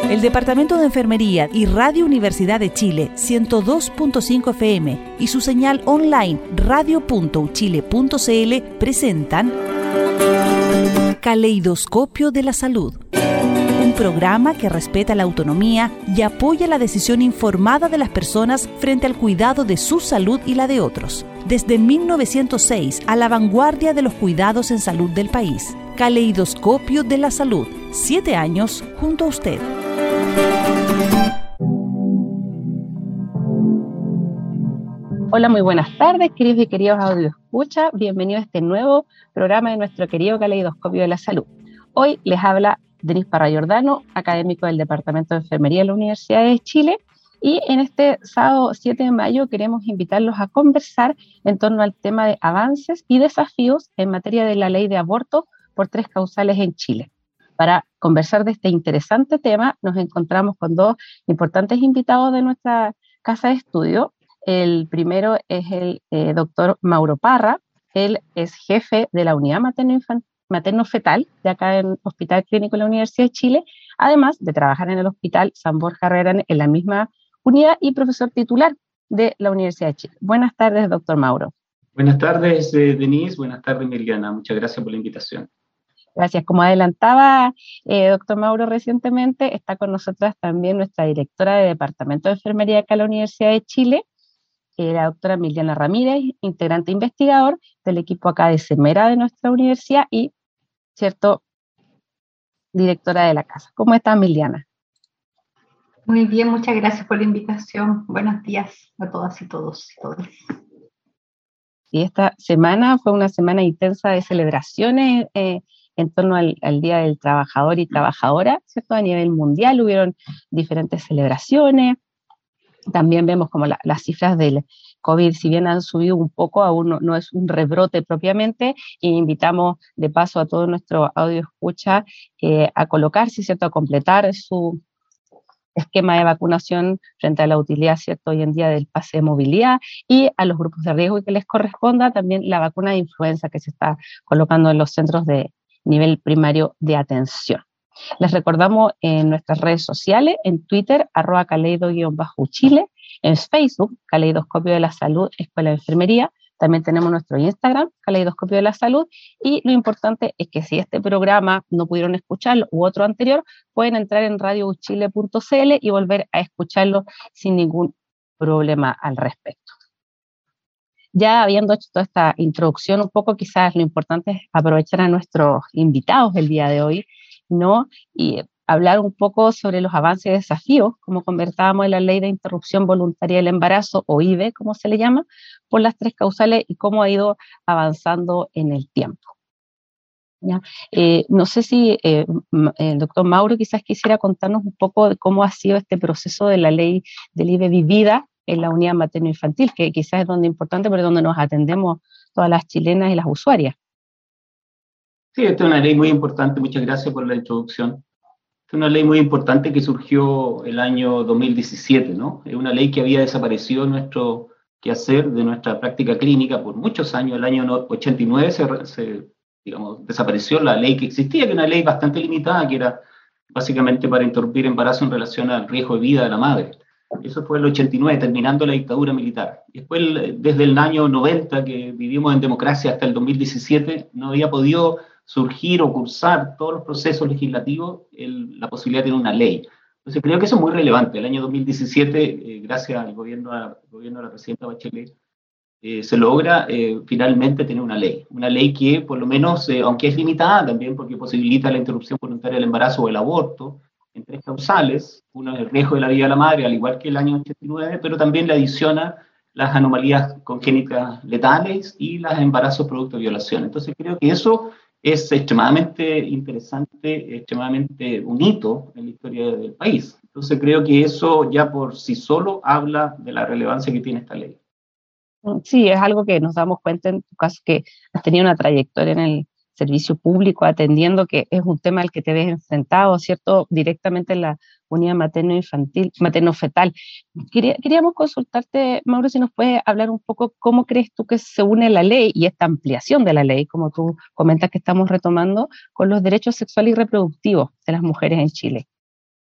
El Departamento de Enfermería y Radio Universidad de Chile 102.5 FM y su señal online radio.uchile.cl presentan Caleidoscopio de la Salud, un programa que respeta la autonomía y apoya la decisión informada de las personas frente al cuidado de su salud y la de otros. Desde 1906 a la vanguardia de los cuidados en salud del país. Caleidoscopio de la Salud, 7 años junto a usted. Hola, muy buenas tardes, queridos y queridos audioescuchas. Bienvenidos a este nuevo programa de nuestro querido Caleidoscopio de la Salud. Hoy les habla Denise Parra Giordano, académico del Departamento de Enfermería de la Universidad de Chile, y en este sábado 7 de mayo queremos invitarlos a conversar en torno al tema de avances y desafíos en materia de la ley de aborto por 3 causales en Chile. Para conversar de este interesante tema nos encontramos con 2 importantes invitados de nuestra casa de estudio. El primero es el doctor Mauro Parra. Él es jefe de la unidad materno-fetal de acá en Hospital Clínico de la Universidad de Chile, además de trabajar en el Hospital San Borja Herrera en la misma unidad y profesor titular de la Universidad de Chile. Buenas tardes, doctor Mauro. Buenas tardes, Denise. Buenas tardes, Emiliana. Muchas gracias por la invitación. Gracias. Como adelantaba doctor Mauro recientemente, está con nosotras también nuestra directora de Departamento de Enfermería acá en la Universidad de Chile, la doctora Emiliana Ramírez, integrante investigador del equipo acá de CEMERA de nuestra universidad y, cierto, directora de la casa. ¿Cómo está, Emiliana? Muy bien, muchas gracias por la invitación. Buenos días a todas y todos y todas. Y esta semana fue una semana intensa de celebraciones en torno al Día del Trabajador y Trabajadora, ¿cierto? A nivel mundial hubieron diferentes celebraciones. También vemos como las cifras del COVID, si bien han subido un poco, aún no es un rebrote propiamente, e invitamos de paso a todo nuestro audio escucha a colocarse, ¿cierto? A completar su esquema de vacunación frente a la utilidad, ¿cierto?, hoy en día del pase de movilidad, y a los grupos de riesgo y que les corresponda también la vacuna de influenza que se está colocando en los centros de nivel primario de atención. Les recordamos en nuestras redes sociales, en Twitter, @caleido_chile, en Facebook, Caleidoscopio de la Salud, Escuela de Enfermería, también tenemos nuestro Instagram, Caleidoscopio de la Salud, y lo importante es que si este programa no pudieron escucharlo u otro anterior, pueden entrar en radiouchile.cl y volver a escucharlo sin ningún problema al respecto. Ya habiendo hecho toda esta introducción un poco, quizás lo importante es aprovechar a nuestros invitados del día de hoy, ¿no? Y hablar un poco sobre los avances y desafíos, como conversábamos en la Ley de Interrupción Voluntaria del Embarazo, o IVE, como se le llama, por las 3 causales y cómo ha ido avanzando en el tiempo. ¿Ya? No sé si el doctor Mauro quizás quisiera contarnos un poco de cómo ha sido este proceso de la ley del IVE vivida en la unidad materno-infantil, que quizás es donde importante, pero donde nos atendemos todas las chilenas y las usuarias. Sí, esta es una ley muy importante. Muchas gracias por la introducción. Es una ley muy importante que surgió el año 2017, ¿no? Es una ley que había desaparecido en nuestro quehacer de nuestra práctica clínica por muchos años. El año 89 desapareció la ley que existía, que era una ley bastante limitada, que era básicamente para interrumpir embarazo en relación al riesgo de vida de la madre. Eso fue el 89, terminando la dictadura militar. Después, desde el año 90, que vivimos en democracia, hasta el 2017, no había podido surgir o cursar todos los procesos legislativos la posibilidad de tener una ley. Entonces creo que eso es muy relevante. El año 2017, gracias al gobierno de la presidenta Bachelet, se logra finalmente tener una ley que por lo menos, aunque es limitada también porque posibilita la interrupción voluntaria del embarazo o el aborto, en 3 causales. Uno es el riesgo de la vida de la madre, al igual que el año 89, pero también le adiciona las anomalías congénitas letales y los embarazos producto de violación. Entonces creo que eso es extremadamente interesante, extremadamente un hito en la historia del país. Entonces creo que eso ya por sí solo habla de la relevancia que tiene esta ley. Sí, es algo que nos damos cuenta en tu caso, que has tenido una trayectoria en el servicio público atendiendo, que es un tema al que te ves enfrentado, ¿cierto?, directamente en la unidad materno-infantil, materno-fetal. Queríamos consultarte, Mauro, si nos puedes hablar un poco cómo crees tú que se une la ley y esta ampliación de la ley, como tú comentas que estamos retomando, con los derechos sexuales y reproductivos de las mujeres en Chile.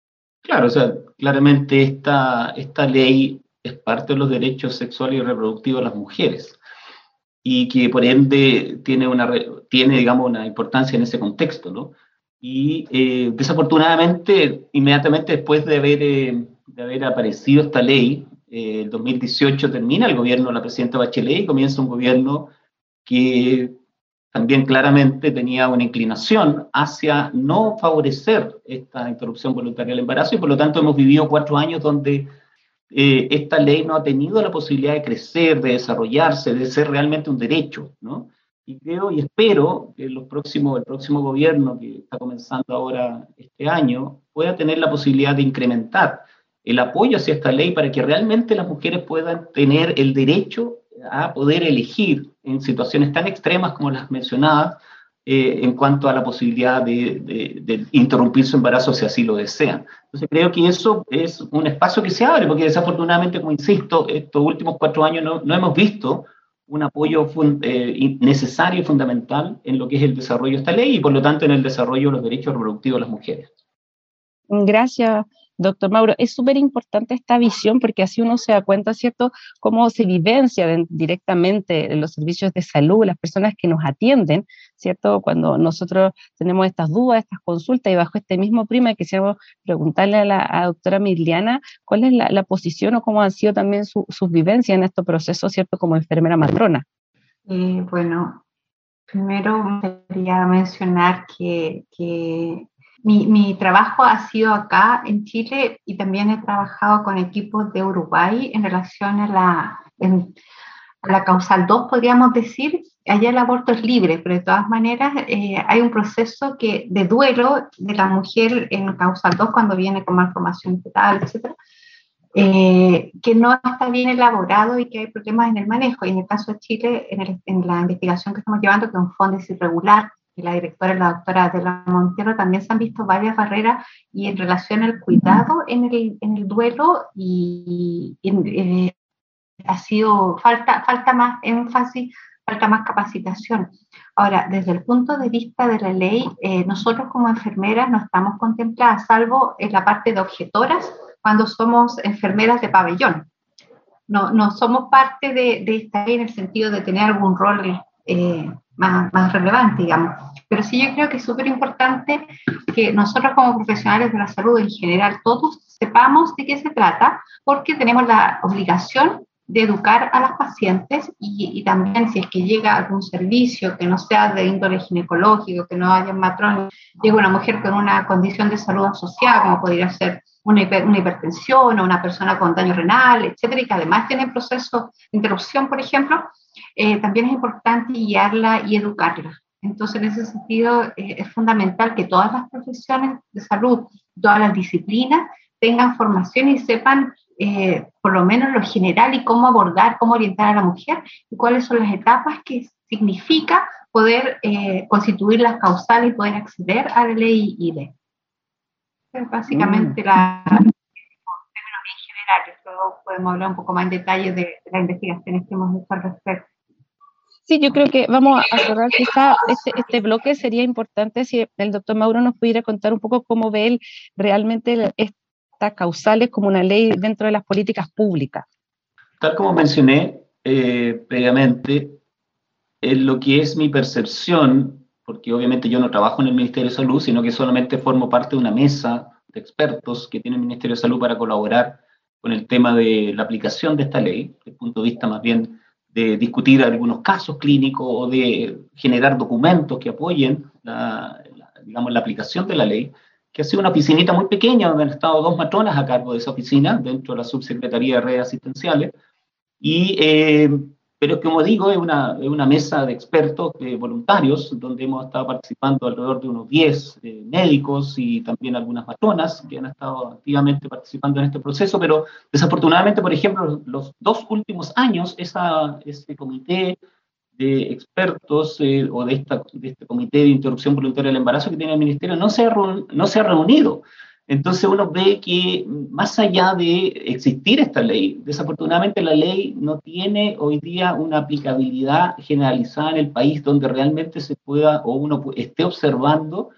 Claro, o sea, claramente esta ley es parte de los derechos sexuales y reproductivos de las mujeres y que por ende tiene digamos, una importancia en ese contexto, ¿no? Y desafortunadamente, inmediatamente después de haber aparecido esta ley, el 2018 termina el gobierno de la presidenta Bachelet y comienza un gobierno que también claramente tenía una inclinación hacia no favorecer esta interrupción voluntaria del embarazo y por lo tanto hemos vivido 4 años donde esta ley no ha tenido la posibilidad de crecer, de desarrollarse, de ser realmente un derecho, ¿no? Y creo y espero que el próximo gobierno que está comenzando ahora este año pueda tener la posibilidad de incrementar el apoyo hacia esta ley para que realmente las mujeres puedan tener el derecho a poder elegir en situaciones tan extremas como las mencionadas, en cuanto a la posibilidad de interrumpir su embarazo si así lo desean. Entonces creo que eso es un espacio que se abre, porque desafortunadamente, como insisto, estos últimos 4 años no hemos visto un apoyo necesario y fundamental en lo que es el desarrollo de esta ley y por lo tanto en el desarrollo de los derechos reproductivos de las mujeres. Gracias, doctor Mauro. Es súper importante esta visión porque así uno se da cuenta, ¿cierto?, cómo se vivencia directamente en los servicios de salud, las personas que nos atienden, ¿cierto?, cuando nosotros tenemos estas dudas, estas consultas, y bajo este mismo prisma quisiéramos preguntarle a la doctora Mirliana cuál es la posición o cómo han sido también sus vivencias en estos procesos, ¿cierto?, como enfermera matrona. Bueno, primero me gustaría mencionar que mi trabajo ha sido acá en Chile y también he trabajado con equipos de Uruguay en relación a la causal 2, podríamos decir. Allá el aborto es libre, pero de todas maneras hay un proceso de duelo de la mujer en causal 2 cuando viene con malformación fetal, etc., que no está bien elaborado y que hay problemas en el manejo. Y en el caso de Chile, en la investigación que estamos llevando, que es un fondo irregular, y la directora, la doctora Adela Montero, también se han visto varias barreras y en relación al cuidado en el duelo ha sido falta más énfasis, falta más capacitación. Ahora, desde el punto de vista de la ley, nosotros como enfermeras no estamos contempladas, salvo en la parte de objetoras, cuando somos enfermeras de pabellón. No somos parte de esta ley en el sentido de tener algún rol más relevante, digamos. Pero sí yo creo que es súper importante que nosotros como profesionales de la salud en general, todos sepamos de qué se trata, porque tenemos la obligación de educar a las pacientes y también si es que llega algún servicio que no sea de índole ginecológico, que no haya matrón, llega una mujer con una condición de salud asociada, como podría ser una hipertensión o una persona con daño renal, etcétera, y que además tiene proceso de interrupción, por ejemplo, también es importante guiarla y educarla. Entonces, en ese sentido, es fundamental que todas las profesiones de salud, todas las disciplinas, tengan formación y sepan por lo menos lo general y cómo abordar, cómo orientar a la mujer y cuáles son las etapas que significa poder constituir las causales y poder acceder a la ley IDE. Básicamente, en términos bien generales, luego podemos hablar un poco más en detalle de las investigaciones que hemos hecho al respecto. Sí, yo creo que vamos a cerrar quizá este bloque. Sería importante si el doctor Mauro nos pudiera contar un poco cómo ve él realmente estas causales como una ley dentro de las políticas públicas. Tal como mencioné previamente, en lo que es mi percepción, porque obviamente yo no trabajo en el Ministerio de Salud, sino que solamente formo parte de una mesa de expertos que tiene el Ministerio de Salud para colaborar con el tema de la aplicación de esta ley, desde el punto de vista más bien de discutir algunos casos clínicos o de generar documentos que apoyen digamos, la aplicación de la ley, que ha sido una oficinita muy pequeña, donde han estado 2 matronas a cargo de esa oficina, dentro de la Subsecretaría de Redes Asistenciales, pero como digo, es una mesa de expertos, voluntarios, donde hemos estado participando alrededor de unos 10 médicos y también algunas matronas que han estado activamente participando en este proceso, pero desafortunadamente, por ejemplo, los 2 últimos años, este comité de expertos o de este comité de interrupción voluntaria del embarazo que tiene el Ministerio no se ha reunido. Entonces uno ve que más allá de existir esta ley, desafortunadamente la ley no tiene hoy día una aplicabilidad generalizada en el país donde realmente se pueda o uno esté observando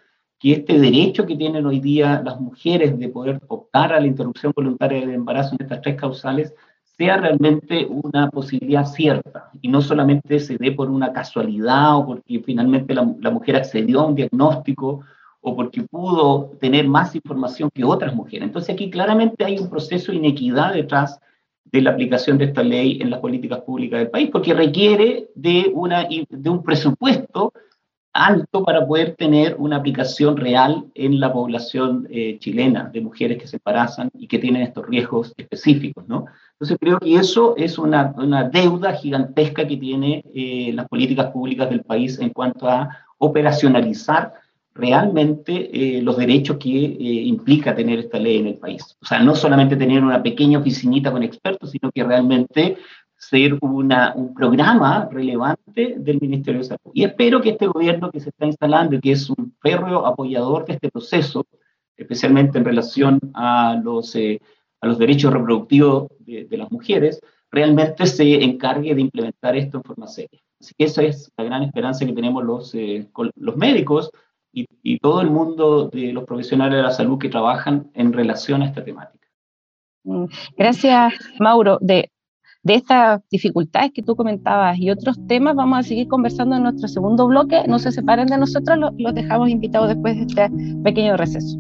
que este derecho que tienen hoy día las mujeres de poder optar a la interrupción voluntaria del embarazo en estas 3 causales sea realmente una posibilidad cierta y no solamente se dé por una casualidad o porque finalmente la mujer accedió a un diagnóstico o porque pudo tener más información que otras mujeres. Entonces aquí claramente hay un proceso de inequidad detrás de la aplicación de esta ley en las políticas públicas del país, porque requiere de un presupuesto alto para poder tener una aplicación real en la población chilena de mujeres que se embarazan y que tienen estos riesgos específicos, ¿no? Entonces creo que eso es una deuda gigantesca que tiene las políticas públicas del país en cuanto a operacionalizar realmente los derechos que implica tener esta ley en el país. O sea, no solamente tener una pequeña oficinita con expertos, sino que realmente ser un programa relevante del Ministerio de Salud. Y espero que este gobierno que se está instalando, que es un férreo apoyador de este proceso, especialmente en relación a los derechos reproductivos de las mujeres, realmente se encargue de implementar esto en forma seria. Así que esa es la gran esperanza que tenemos los médicos y todo el mundo de los profesionales de la salud que trabajan en relación a esta temática. Gracias, Mauro. De estas dificultades que tú comentabas y otros temas vamos a seguir conversando en nuestro segundo bloque. No se separen de nosotros, los dejamos invitados después de este pequeño receso.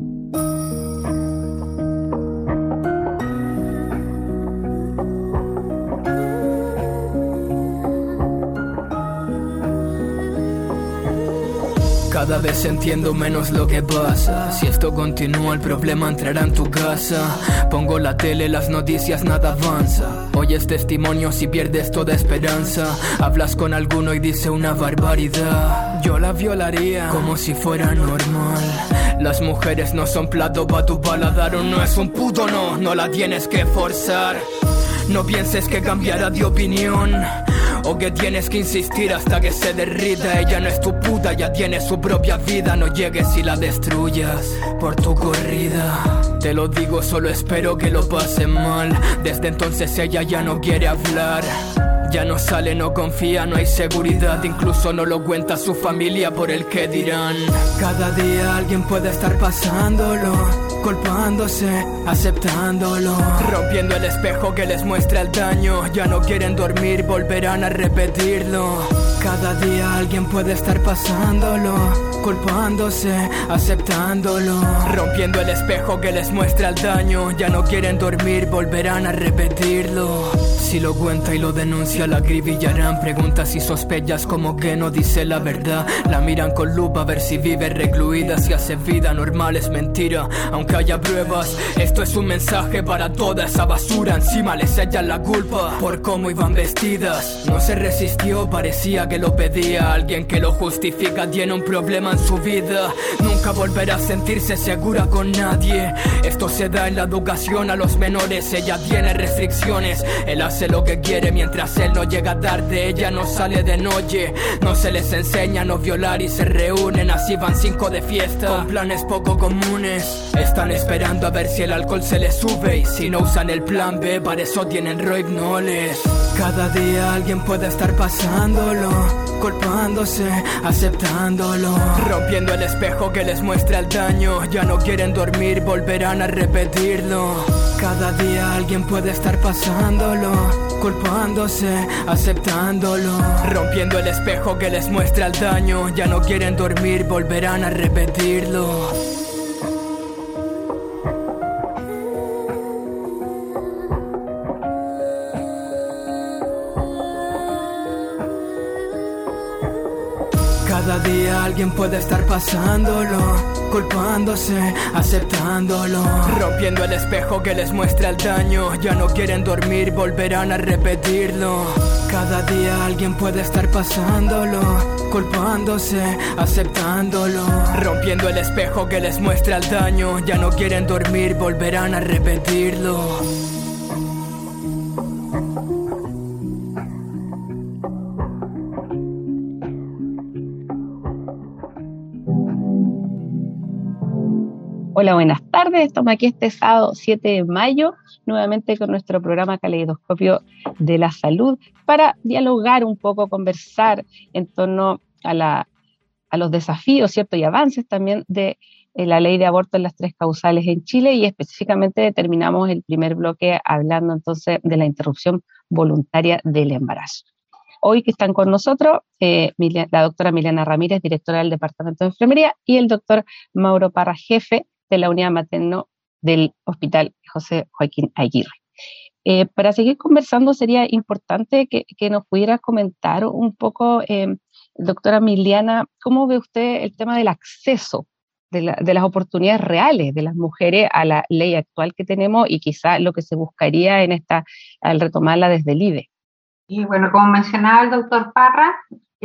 Cada vez entiendo menos lo que pasa. Si esto continúa, el problema entrará en tu casa. Pongo la tele, las noticias, nada avanza. Oyes testimonios y pierdes toda esperanza. Hablas con alguno y dice una barbaridad. Yo la violaría como si fuera normal. Las mujeres no son plato pa' tu paladar. O no es un puto no, no la tienes que forzar. No pienses que cambiará de opinión o que tienes que insistir hasta que se derrita. Ella no es tu puta, ya tiene su propia vida. No llegues y la destruyas por tu corrida. Te lo digo, solo espero que lo pase mal. Desde entonces ella ya no quiere hablar. Ya no sale, no confía, no hay seguridad. Incluso no lo cuenta su familia por el que dirán. Cada día alguien puede estar pasándolo, culpándose, aceptándolo, rompiendo el espejo que les muestra el daño. Ya no quieren dormir, volverán a repetirlo. Cada día alguien puede estar pasándolo, culpándose, aceptándolo, rompiendo el espejo que les muestra el daño. Ya no quieren dormir, volverán a repetirlo. Si lo cuenta y lo denuncia, la acribillarán. Preguntas y sospechas como que no dice la verdad. La miran con lupa a ver si vive recluida. Si hace vida normal es mentira, aunque haya pruebas. Esto es un mensaje para toda esa basura. Encima les echan la culpa por cómo iban vestidas. No se resistió, parecía que lo pedía. Alguien que lo justifica tiene un problema en su vida. Nunca volverá a sentirse segura con nadie. Esto se da en la educación a los menores. Ella tiene restricciones, él hace lo que quiere mientras él no llega tarde. Ella no sale de noche, no se les enseña a no violar y se reúnen. Así van 5 de fiesta con planes poco comunes. Están esperando a ver si el alcohol se les sube, y si no usan el plan B, para eso tienen rohypnoles. Cada día alguien puede estar pasándolo, culpándose, aceptándolo, rompiendo el espejo que les muestra el daño. Ya no quieren dormir, volverán a repetirlo. Cada día alguien puede estar pasándolo, culpándose, aceptándolo, rompiendo el espejo que les muestra el daño. Ya no quieren dormir, volverán a repetirlo. Cada día alguien puede estar pasándolo, culpándose, aceptándolo, rompiendo el espejo que les muestra el daño. Ya no quieren dormir, volverán a repetirlo. Cada día alguien puede estar pasándolo, culpándose, aceptándolo, rompiendo el espejo que les muestra el daño. Ya no quieren dormir, volverán a repetirlo. Hola, buenas tardes. Estamos aquí este sábado 7 de mayo, nuevamente con nuestro programa Caleidoscopio de la Salud, para dialogar un poco, conversar en torno a los desafíos, ¿cierto? Y avances también de la ley de aborto en las 3 causales en Chile, y específicamente terminamos el primer bloque hablando entonces de la interrupción voluntaria del embarazo. Hoy que están con nosotros la doctora Miliana Ramírez, directora del Departamento de Enfermería, y el doctor Mauro Parra, jefe de la unidad materno del Hospital José Joaquín Aguirre. Para seguir conversando sería importante que nos pudiera comentar un poco, doctora Miliana, ¿cómo ve usted el tema del acceso de las oportunidades reales de las mujeres a la ley actual que tenemos y quizá lo que se buscaría al retomarla desde el IDE? Y bueno, como mencionaba el doctor Parra,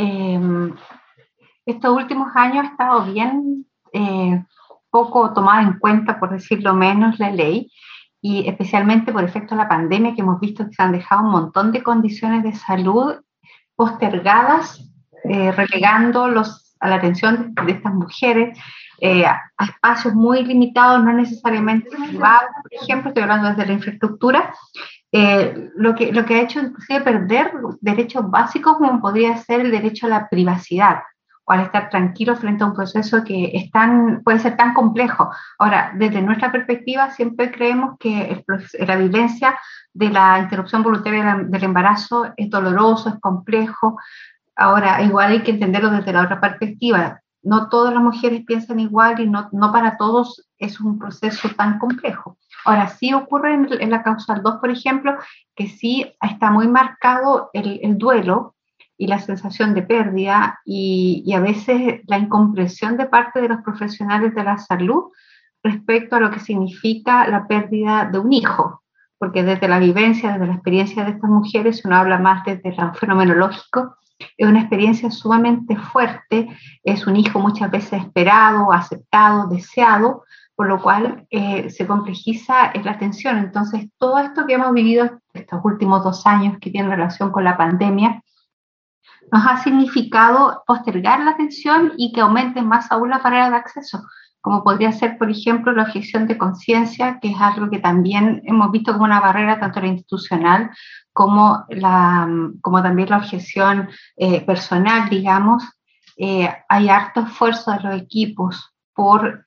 estos últimos años ha estado bien poco tomada en cuenta, por decirlo menos, la ley, y especialmente por efecto de la pandemia, que hemos visto que se han dejado un montón de condiciones de salud postergadas, relegándolos a la atención de estas mujeres a espacios muy limitados, no necesariamente privados, por ejemplo, estoy hablando desde la infraestructura, lo que ha hecho inclusive perder derechos básicos como podría ser el derecho a la privacidad o al estar tranquilo frente a un proceso que puede ser tan complejo. Ahora, desde nuestra perspectiva siempre creemos que la vivencia de la interrupción voluntaria del embarazo es doloroso, es complejo. Ahora, igual hay que entenderlo desde la otra perspectiva. No todas las mujeres piensan igual y no para todos es un proceso tan complejo. Ahora, sí ocurre en la causal 2, por ejemplo, que sí está muy marcado el duelo y la sensación de pérdida y a veces la incomprensión de parte de los profesionales de la salud respecto a lo que significa la pérdida de un hijo, porque desde la vivencia, desde la experiencia de estas mujeres, si uno habla más desde lo fenomenológico, es una experiencia sumamente fuerte, es un hijo muchas veces esperado, aceptado, deseado, por lo cual se complejiza la atención. Entonces, todo esto que hemos vivido estos últimos 2 años que tiene relación con la pandemia, nos ha significado postergar la atención y que aumenten más aún las barreras de acceso, como podría ser, por ejemplo, la objeción de conciencia, que es algo que también hemos visto como una barrera tanto la institucional como también la objeción personal, digamos. Hay harto esfuerzo de los equipos por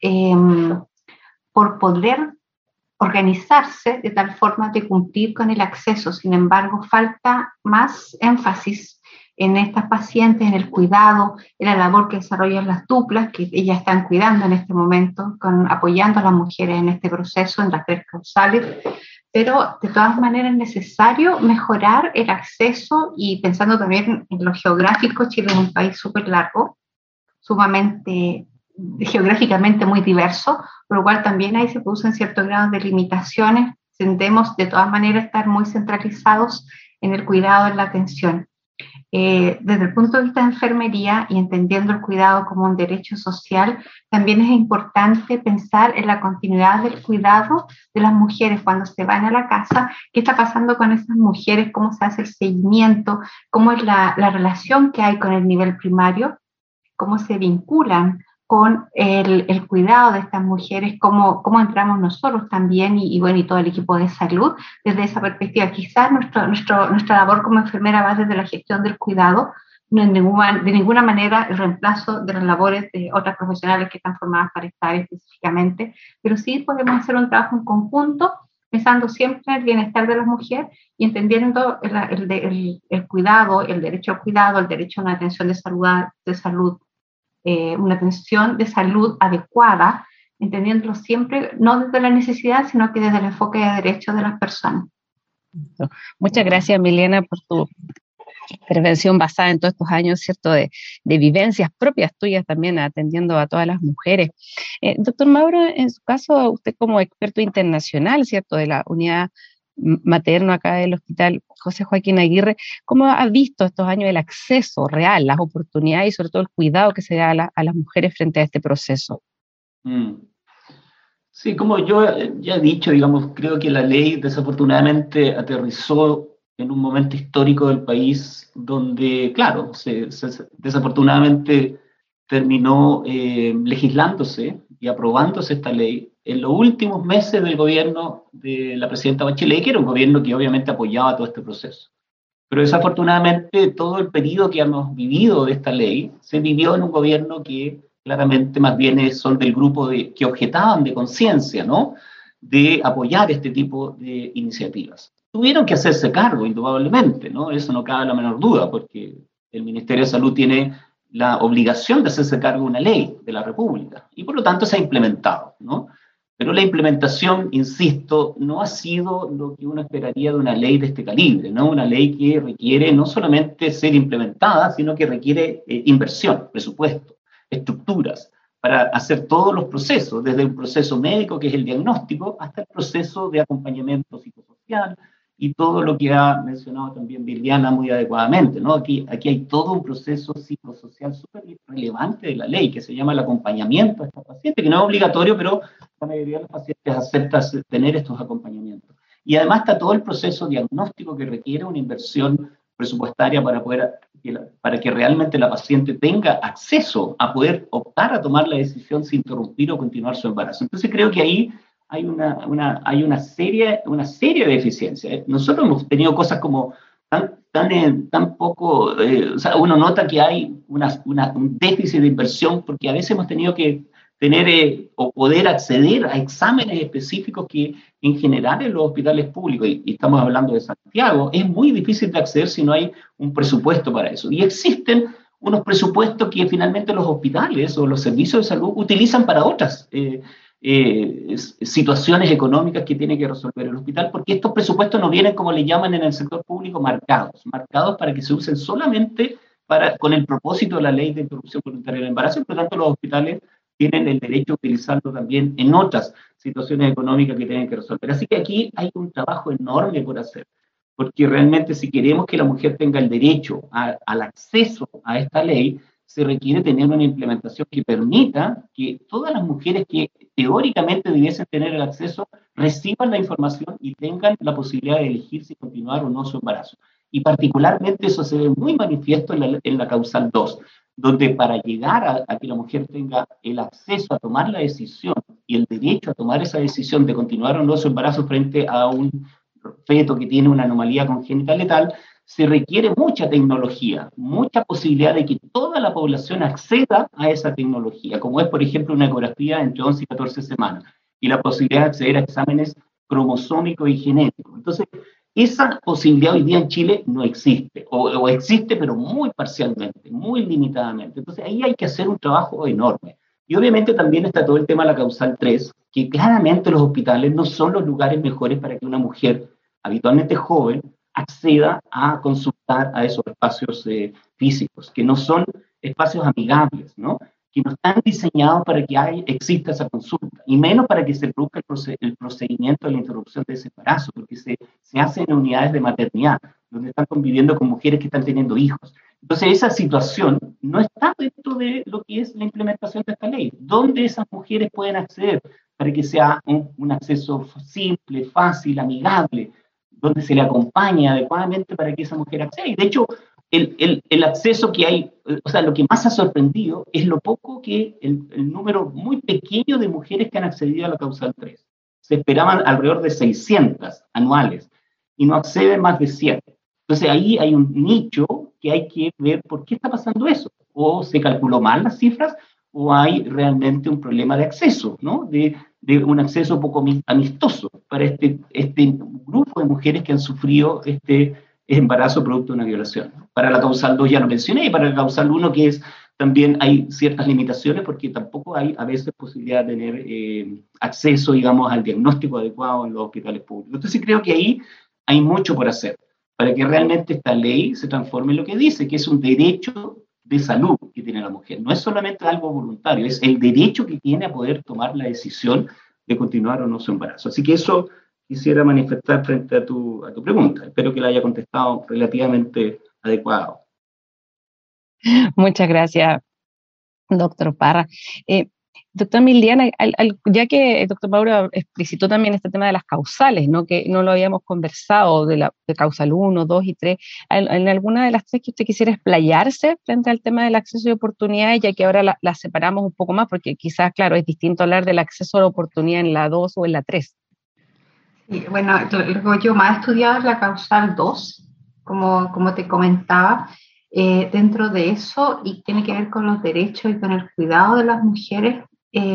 poder organizarse de tal forma de cumplir con el acceso. Sin embargo, falta más énfasis en estas pacientes, en el cuidado, en la labor que desarrollan las duplas, que ellas están cuidando en este momento, apoyando a las mujeres en este proceso, en las 3 causales, pero de todas maneras es necesario mejorar el acceso y pensando también en lo geográfico. Chile es un país súper largo, sumamente geográficamente muy diverso, por lo cual también ahí se producen ciertos grados de limitaciones. Tendemos de todas maneras a estar muy centralizados en el cuidado, en la atención. Desde el punto de vista de enfermería y entendiendo el cuidado como un derecho social, también es importante pensar en la continuidad del cuidado de las mujeres cuando se van a la casa. ¿Qué está pasando con esas mujeres? ¿Cómo se hace el seguimiento? ¿Cómo es la relación que hay con el nivel primario? ¿Cómo se vinculan con el cuidado de estas mujeres? ¿Cómo entramos nosotros también y todo el equipo de salud desde esa perspectiva? Quizás nuestra labor como enfermera va desde la gestión del cuidado, no es de ninguna manera el reemplazo de las labores de otras profesionales que están formadas para estar específicamente, pero sí podemos hacer un trabajo en conjunto, pensando siempre en el bienestar de las mujeres y entendiendo el cuidado, el derecho al cuidado, el derecho a una atención de salud, una atención de salud adecuada, entendiéndolo siempre no desde la necesidad, sino que desde el enfoque de derechos de las personas. Muchas gracias, Miliana, por tu intervención basada en todos estos años, ¿cierto?, de vivencias propias tuyas también, atendiendo a todas las mujeres. Doctor Mauro, en su caso, usted como experto internacional, ¿cierto?, de la unidad materno acá del Hospital José Joaquín Aguirre, ¿cómo ha visto estos años el acceso real, las oportunidades y sobre todo el cuidado que se da a las mujeres frente a este proceso? Sí, como yo ya he dicho, digamos, creo que la ley desafortunadamente aterrizó en un momento histórico del país donde, claro, desafortunadamente terminó legislándose y aprobándose esta ley en los últimos meses del gobierno de la presidenta Bachelet, que era un gobierno que obviamente apoyaba todo este proceso. Pero desafortunadamente todo el periodo que hemos vivido de esta ley se vivió en un gobierno que claramente más bien son del grupo que objetaban de conciencia, ¿no?, de apoyar este tipo de iniciativas. Tuvieron que hacerse cargo, indudablemente, ¿no? Eso no cabe la menor duda, porque el Ministerio de Salud tiene la obligación de hacerse cargo de una ley de la República, y por lo tanto se ha implementado, ¿no? Pero la implementación, insisto, no ha sido lo que uno esperaría de una ley de este calibre, ¿no? Una ley que requiere no solamente ser implementada, sino que requiere inversión, presupuesto, estructuras, para hacer todos los procesos, desde el proceso médico, que es el diagnóstico, hasta el proceso de acompañamiento psicosocial y todo lo que ha mencionado también Viviana muy adecuadamente, ¿no? Aquí hay todo un proceso psicosocial súper relevante de la ley, que se llama el acompañamiento a estos pacientes, que no es obligatorio, pero la mayoría de los pacientes acepta tener estos acompañamientos. Y además está todo el proceso diagnóstico que requiere una inversión presupuestaria para que realmente la paciente tenga acceso a poder optar a tomar la decisión sin interrumpir o continuar su embarazo. Entonces creo que ahí hay una serie de deficiencias. Nosotros hemos tenido cosas como tan poco, o sea, uno nota que hay un déficit de inversión porque a veces hemos tenido que tener o poder acceder a exámenes específicos que en general en los hospitales públicos, y estamos hablando de Santiago, es muy difícil de acceder si no hay un presupuesto para eso. Y existen unos presupuestos que finalmente los hospitales o los servicios de salud utilizan para otras situaciones económicas que tiene que resolver el hospital, porque estos presupuestos no vienen, como le llaman en el sector público, marcados para que se usen solamente con el propósito de la ley de interrupción voluntaria del embarazo, y por lo tanto los hospitales tienen el derecho a utilizarlo también en otras situaciones económicas que tienen que resolver. Así que aquí hay un trabajo enorme por hacer, porque realmente si queremos que la mujer tenga el derecho al acceso a esta ley, se requiere tener una implementación que permita que todas las mujeres que teóricamente debiesen tener el acceso reciban la información y tengan la posibilidad de elegir si continuar o no su embarazo. Y particularmente eso se ve muy manifiesto en la causal 2, donde para llegar a que la mujer tenga el acceso a tomar la decisión y el derecho a tomar esa decisión de continuar o no su embarazo frente a un feto que tiene una anomalía congénita letal, se requiere mucha tecnología, mucha posibilidad de que toda la población acceda a esa tecnología, como es, por ejemplo, una ecografía entre 11 y 14 semanas, y la posibilidad de acceder a exámenes cromosómicos y genéticos. Entonces, esa posibilidad hoy día en Chile no existe, o existe pero muy parcialmente, muy limitadamente. Entonces ahí hay que hacer un trabajo enorme. Y obviamente también está todo el tema de la causal 3, que claramente los hospitales no son los lugares mejores para que una mujer habitualmente joven acceda a consultar a esos espacios físicos, que no son espacios amigables, ¿no? Que no están diseñados para que exista esa consulta, y menos para que se produzca el procedimiento de la interrupción de ese embarazo, porque se hace en unidades de maternidad, donde están conviviendo con mujeres que están teniendo hijos. Entonces esa situación no está dentro de lo que es la implementación de esta ley. ¿Dónde esas mujeres pueden acceder para que sea un acceso simple, fácil, amigable, donde se le acompañe adecuadamente para que esa mujer acceda? Y de hecho, el acceso que hay, o sea, lo que más ha sorprendido es lo poco que el número muy pequeño de mujeres que han accedido a la causal 3. Se esperaban alrededor de 600 anuales y no acceden más de 100. Entonces ahí hay un nicho que hay que ver por qué está pasando eso. O se calculó mal las cifras, o hay realmente un problema de acceso, ¿no? De un acceso poco amistoso para este grupo de mujeres que han sufrido este embarazo producto de una violación. Para la causal 2 ya lo mencioné, y para la causal 1, que es también hay ciertas limitaciones porque tampoco hay a veces posibilidad de tener acceso, digamos, al diagnóstico adecuado en los hospitales públicos. Entonces creo que ahí hay mucho por hacer para que realmente esta ley se transforme en lo que dice, que es un derecho de salud que tiene la mujer. No es solamente algo voluntario, es el derecho que tiene a poder tomar la decisión de continuar o no su embarazo. Así que eso quisiera manifestar frente a tu pregunta. Espero que la haya contestado relativamente adecuado. Muchas gracias, doctor Parra. Doctora Miliana, ya que el doctor Mauro explicitó también este tema de las causales, ¿no? Que no lo habíamos conversado, de causal 1, 2 y 3, ¿en alguna de las tres que usted quisiera explayarse frente al tema del acceso y oportunidades, ya que ahora la separamos un poco más, porque quizás, claro, es distinto hablar del acceso a la oportunidad en la 2 o en la 3? Sí, bueno, yo más he estudiado la causal 2, como te comentaba. dentro de eso, y tiene que ver con los derechos y con el cuidado de las mujeres,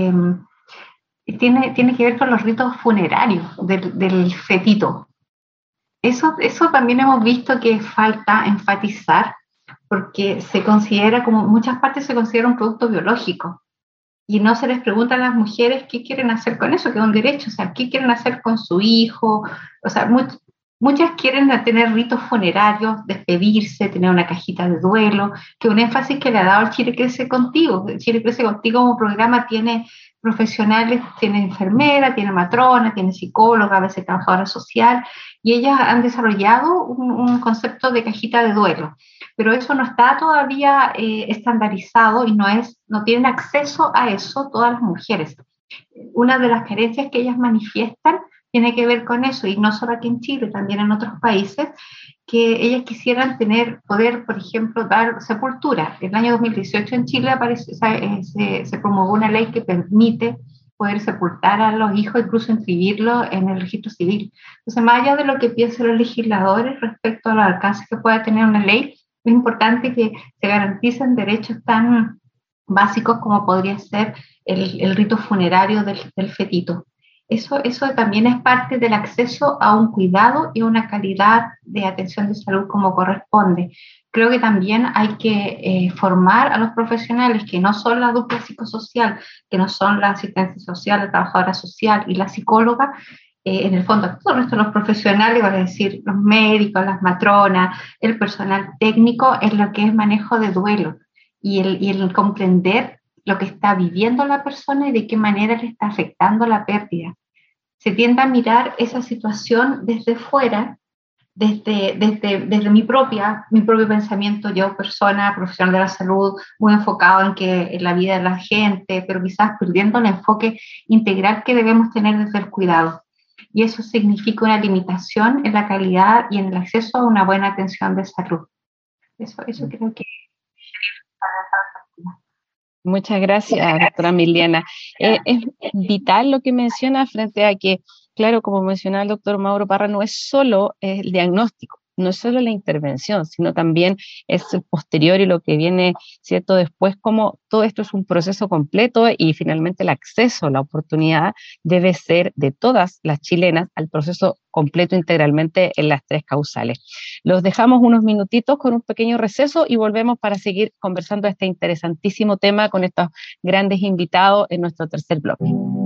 tiene que ver con los ritos funerarios del fetito. Eso también hemos visto que falta enfatizar, porque se considera, como en muchas partes se considera un producto biológico, y no se les pregunta a las mujeres qué quieren hacer con eso, que es un derecho, o sea, qué quieren hacer con su hijo, o sea, muchas quieren tener ritos funerarios, despedirse, tener una cajita de duelo, que un énfasis que le ha dado el Chile Crece Contigo. Chile Crece Contigo como programa tiene profesionales, tiene enfermera, tiene matrona, tiene psicóloga, a veces trabajadora social, y ellas han desarrollado un concepto de cajita de duelo, pero eso no está todavía estandarizado y no tienen acceso a eso todas las mujeres. Una de las carencias que ellas manifiestan tiene que ver con eso, y no solo aquí en Chile, también en otros países, que ellas quisieran poder, por ejemplo, dar sepultura. En el año 2018 en Chile se promulgó una ley que permite poder sepultar a los hijos, incluso inscribirlos en el registro civil. Entonces, más allá de lo que piensen los legisladores respecto al alcance que pueda tener una ley, es importante que se garanticen derechos tan básicos como podría ser el rito funerario del fetito. Eso también es parte del acceso a un cuidado y una calidad de atención de salud como corresponde. Creo que también hay que formar a los profesionales, que no son la dupla psicosocial, que no son la asistencia social, la trabajadora social y la psicóloga, en el fondo todo el resto de los profesionales, es decir, los médicos, las matronas, el personal técnico, en lo que es manejo de duelo y el comprender lo que está viviendo la persona y de qué manera le está afectando la pérdida. Se tiende a mirar esa situación desde fuera, desde mi propio pensamiento, yo persona, profesional de la salud, muy enfocado en la vida de la gente, pero quizás perdiendo el enfoque integral que debemos tener desde el cuidado. Y eso significa una limitación en la calidad y en el acceso a una buena atención de salud. Eso creo que... Muchas gracias, doctora Miliana. Es vital lo que menciona frente a que, claro, como mencionaba el doctor Mauro Parra, no es solo el diagnóstico, no es solo la intervención, sino también es el posterior y lo que viene, ¿cierto?, después, como todo esto es un proceso completo y finalmente el acceso, la oportunidad debe ser de todas las chilenas al proceso completo integralmente en las 3 causales. Los dejamos unos minutitos con un pequeño receso y volvemos para seguir conversando de este interesantísimo tema con estos grandes invitados en nuestro tercer bloque.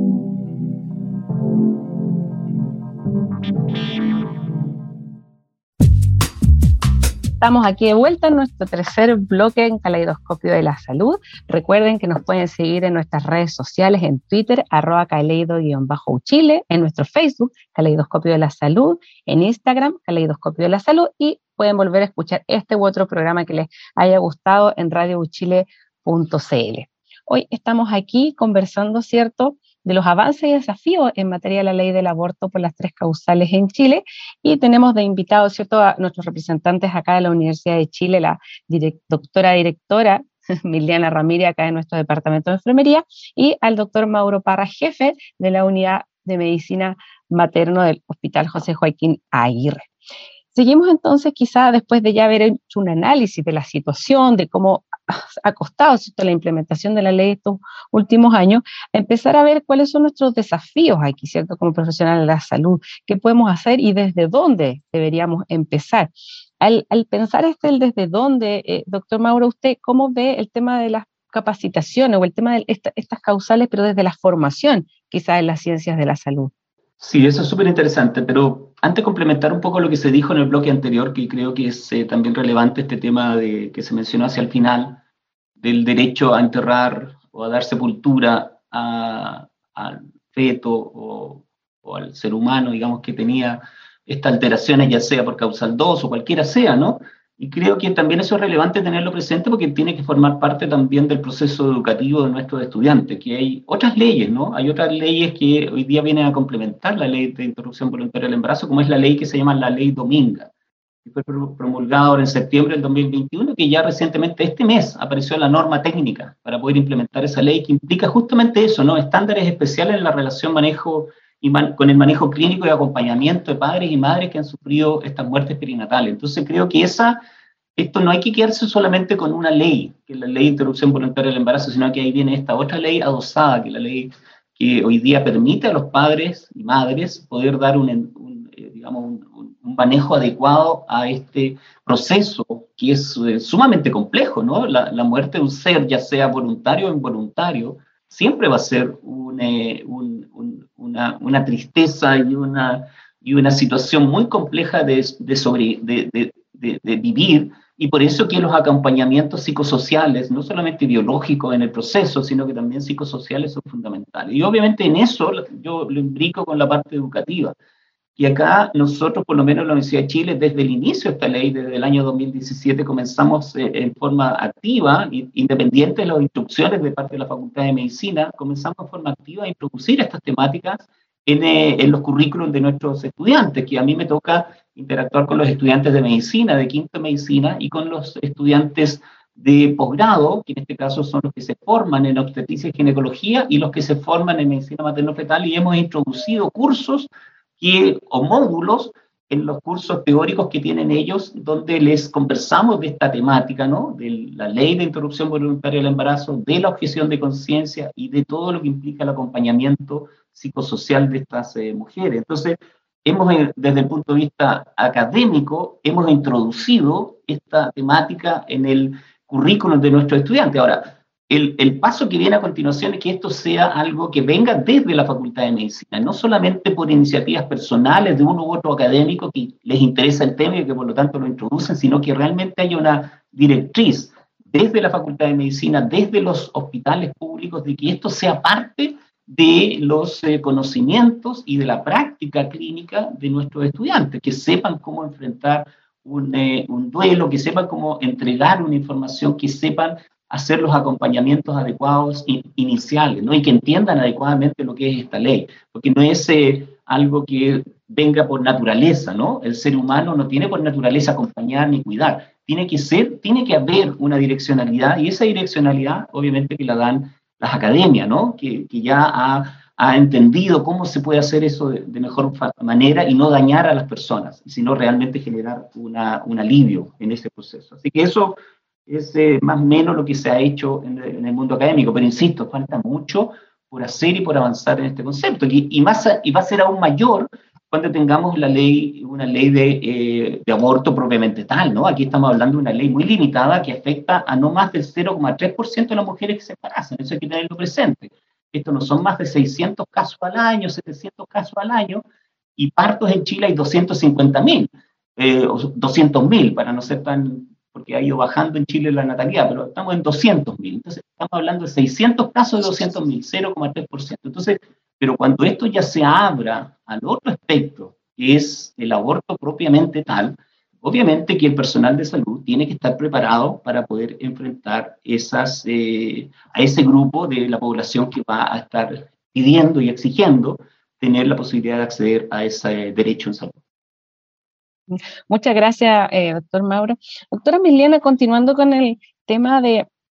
Estamos aquí de vuelta en nuestro tercer bloque en Caleidoscopio de la Salud. Recuerden que nos pueden seguir en nuestras redes sociales, en Twitter, @caleido_Chile, en nuestro Facebook, Caleidoscopio de la Salud, en Instagram, Caleidoscopio de la Salud, y pueden volver a escuchar este u otro programa que les haya gustado en radiouchile.cl. Hoy estamos aquí conversando, ¿cierto?, de los avances y desafíos en materia de la ley del aborto por las 3 causales en Chile, y tenemos de invitados, ¿cierto?, a nuestros representantes acá de la Universidad de Chile, la doctora directora Miliana Ramírez, acá en nuestro departamento de enfermería, y al doctor Mauro Parra, jefe de la unidad de medicina materno del Hospital José Joaquín Aguirre. Seguimos entonces, quizá después de ya haber hecho un análisis de la situación, de cómo ha costado, ¿cierto?, la implementación de la ley estos últimos años, empezar a ver cuáles son nuestros desafíos aquí, ¿cierto?, como profesionales de la salud, qué podemos hacer y desde dónde deberíamos empezar. Al pensar el desde dónde, doctor Mauro, ¿usted cómo ve el tema de las capacitaciones o el tema de estas causales, pero desde la formación, quizás en las ciencias de la salud? Sí, eso es súper interesante, pero antes de complementar un poco lo que se dijo en el bloque anterior, que creo que es también relevante este tema que se mencionó hacia el final, del derecho a enterrar o a dar sepultura al feto o al ser humano, digamos, que tenía estas alteraciones, ya sea por causal 2 o cualquiera sea, ¿no? Y creo que también eso es relevante tenerlo presente porque tiene que formar parte también del proceso educativo de nuestros estudiantes, que hay otras leyes, ¿no? Hay otras leyes que hoy día vienen a complementar la ley de interrupción voluntaria del embarazo, como es la ley que se llama la Ley Dominga, que fue promulgada ahora en septiembre del 2021, que ya recientemente este mes apareció la norma técnica para poder implementar esa ley, que implica justamente eso, ¿no? Estándares especiales en la relación con el manejo clínico y acompañamiento de padres y madres que han sufrido estas muertes perinatales. Entonces creo que esa esto no hay que quedarse solamente con una ley, que es la ley de interrupción voluntaria del embarazo, sino que ahí viene esta otra ley adosada, que es la ley que hoy día permite a los padres y madres poder dar un manejo adecuado a este proceso que es sumamente complejo, ¿no? La muerte de un ser, ya sea voluntario o involuntario, siempre va a ser una tristeza y una situación muy compleja de vivir, y por eso que los acompañamientos psicosociales, no solamente biológicos en el proceso, sino que también psicosociales son fundamentales. Y obviamente en eso yo lo imbrico con la parte educativa. Y acá nosotros, por lo menos en la Universidad de Chile, desde el inicio de esta ley, desde el año 2017, comenzamos en forma activa, independiente de las instrucciones de parte de la Facultad de Medicina, comenzamos en forma activa a introducir estas temáticas en los currículos de nuestros estudiantes, que a mí me toca interactuar con los estudiantes de medicina, de quinto de medicina, y con los estudiantes de posgrado, que en este caso son los que se forman en obstetricia y ginecología, y los que se forman en medicina materno-fetal, y hemos introducido cursos o módulos en los cursos teóricos que tienen ellos, donde les conversamos de esta temática, ¿no? De la ley de interrupción voluntaria del embarazo, de la objeción de conciencia y de todo lo que implica el acompañamiento psicosocial de estas mujeres. Entonces, desde el punto de vista académico, hemos introducido esta temática en el currículum de nuestros estudiantes. Ahora, el paso que viene a continuación es que esto sea algo que venga desde la Facultad de Medicina, no solamente por iniciativas personales de uno u otro académico que les interesa el tema y que por lo tanto lo introducen, sino que realmente haya una directriz desde la Facultad de Medicina, desde los hospitales públicos, de que esto sea parte de los conocimientos y de la práctica clínica de nuestros estudiantes, que sepan cómo enfrentar un duelo, que sepan cómo entregar una información, que sepan hacer los acompañamientos adecuados iniciales, ¿no? Y que entiendan adecuadamente lo que es esta ley, porque no es algo que venga por naturaleza, ¿no? El ser humano no tiene por naturaleza acompañar ni cuidar, tiene que haber una direccionalidad, y esa direccionalidad obviamente que la dan las academias, ¿no? Que ya ha entendido cómo se puede hacer eso de mejor manera y no dañar a las personas, sino realmente generar un alivio en ese proceso. Así que eso es más o menos lo que se ha hecho en el mundo académico, pero insisto, falta mucho por hacer y por avanzar en este concepto, y va a ser aún mayor cuando tengamos una ley de aborto propiamente tal, ¿no? Aquí estamos hablando de una ley muy limitada que afecta a no más del 0,3% de las mujeres que se embarazan, eso hay que tenerlo presente. Esto no son más de 600 casos al año, 700 casos al año, y partos en Chile hay 250.000, o 200.000, para no ser tan, porque ha ido bajando en Chile la natalidad, pero estamos en 200.000. Entonces, estamos hablando de 600 casos de 200.000, 0,3%. Entonces, pero cuando esto ya se abra al otro espectro, que es el aborto propiamente tal, obviamente que el personal de salud tiene que estar preparado para poder enfrentar a ese grupo de la población que va a estar pidiendo y exigiendo tener la posibilidad de acceder a ese derecho en salud. Muchas gracias, doctor Mauro. Doctora Milena, continuando con el tema